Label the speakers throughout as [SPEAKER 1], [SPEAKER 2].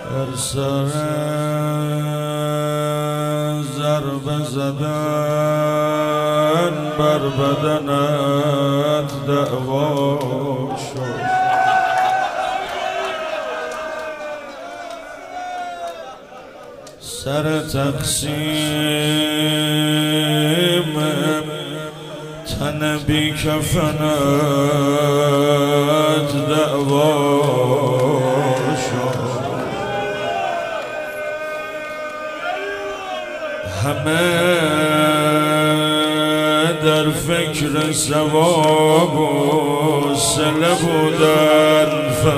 [SPEAKER 1] هر سر ضربه زدن بر بدنت دعوا شد. سر تقسیم تن بی کفنت دعوا شد. همه در فکر ثواب و صله بودن،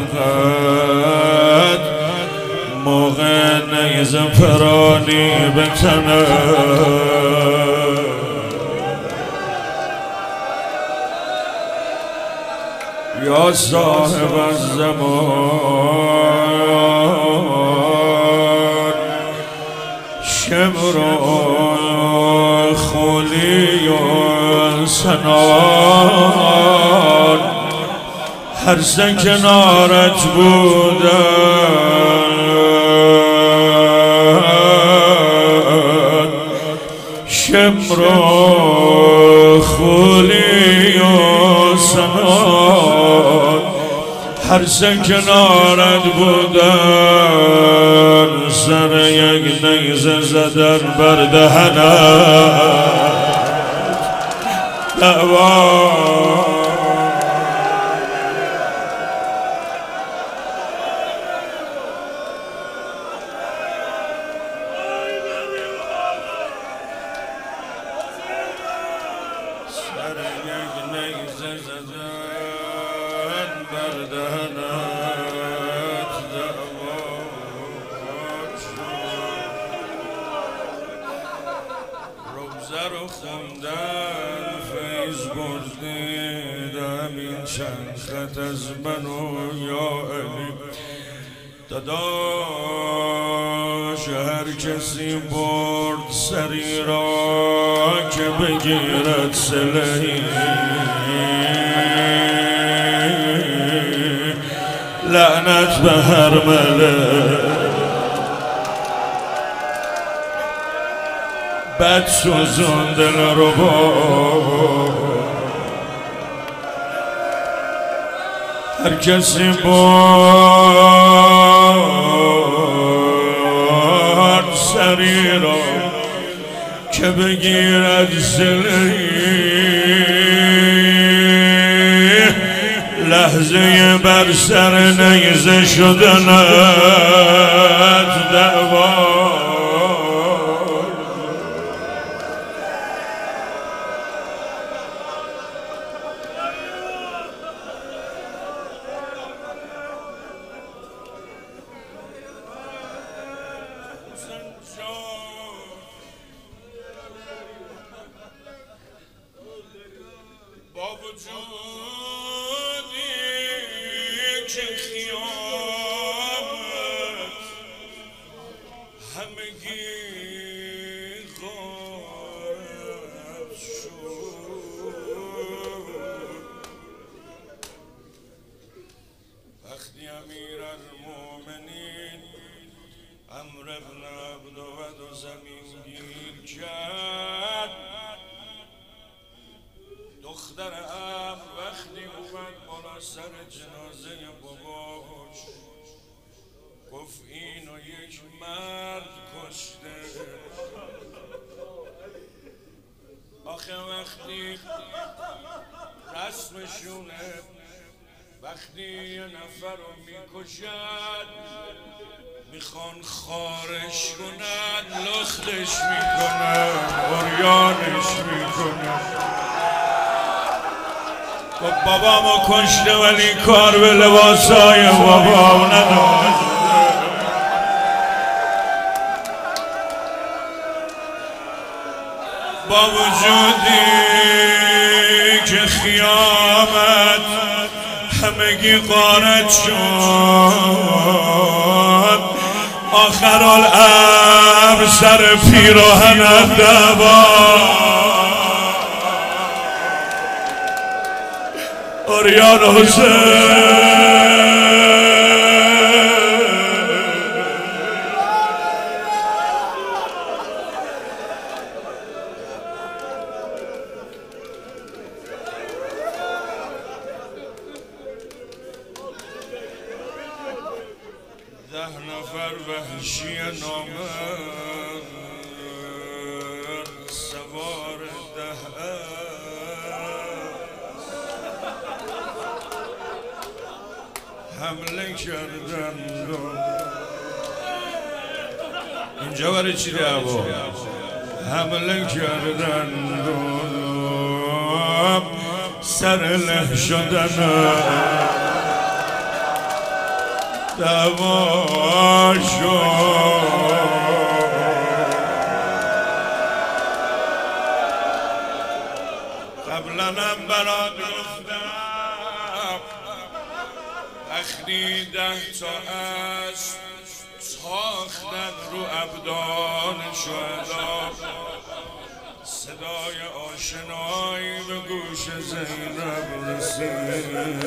[SPEAKER 1] فقط موقع نیزه پرانی بتنه. یا صاحب الزمان شمر و خولی و سنان، هر سه کنارت بودن. شمر و خولی و سنان، هر سه کنارت بودن. سر یک نیزه زدن بر دهنت دعوا. سر یک نیزه زدن بر دهنت دعوا شد. روزه رو خوندن فیض بردیدم، این چند خط از من و یا علی داداش. هر کسی برد سری را که بگیرد صله‌ای، لعنت به هر ملک بد سوزون دلربا. هر کسی برد سری را که بگیرد صله‌ای، لحظه بر سر نیزه شدنت دعوا. با وجودی که خیامت همگی غارت شد. وقتی امیرالمومنین عمرو بن عبدود و زمین گیر کرد، دختر عم وقتی اومد بالا سر جنازه باباش، گفت اینو یک مرد کشته. آخه وقتی رسمشونه، وقتی یه نفر رو میکشد میخوان خارش کنن، لختش میکنن، عریانش میکنن. خب بابامو کشته ولی کار به لباسای بابام نداشت. با وجودی که خیامت همگی غارت شد، آخرالامر سر پیراهنت دعوا. عریان حسین 10 نفر وحشی نامرد سوار 10 حمله کردند. اینجا برای چی دعوا؟ حمله کردند سر له شدن دعوا شد. قبلا هم برات گفتم وقتی 10 تا اسب تاختن رو ابدان شهدا، صدای آشنایی به گوش زینب رسید.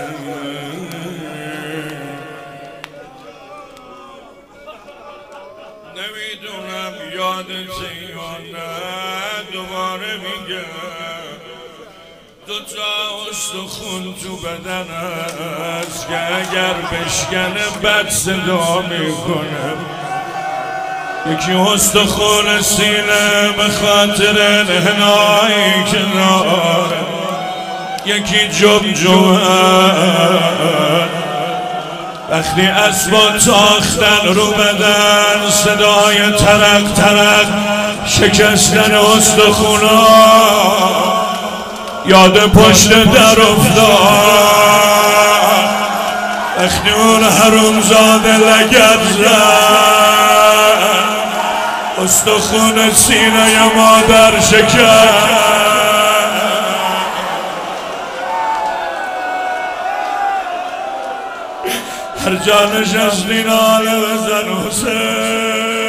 [SPEAKER 1] نمیدونم یادته یا نه، دوباره میگم 2 تا استخون تو بدن هست که اگر بشکنه بد صدا میکنه. یکی استخون سینه به خاطر نهنایی که داره، یکی جمجمه وقتی اسبا تاختن رو بدن، صدای ترق ترق شکستن استخونا یاد پشت در افتاد. وقتی اون حرومزاده لگد زد، استخون سینه مادر شکست. هر جا نشستی ناله بزن حسین،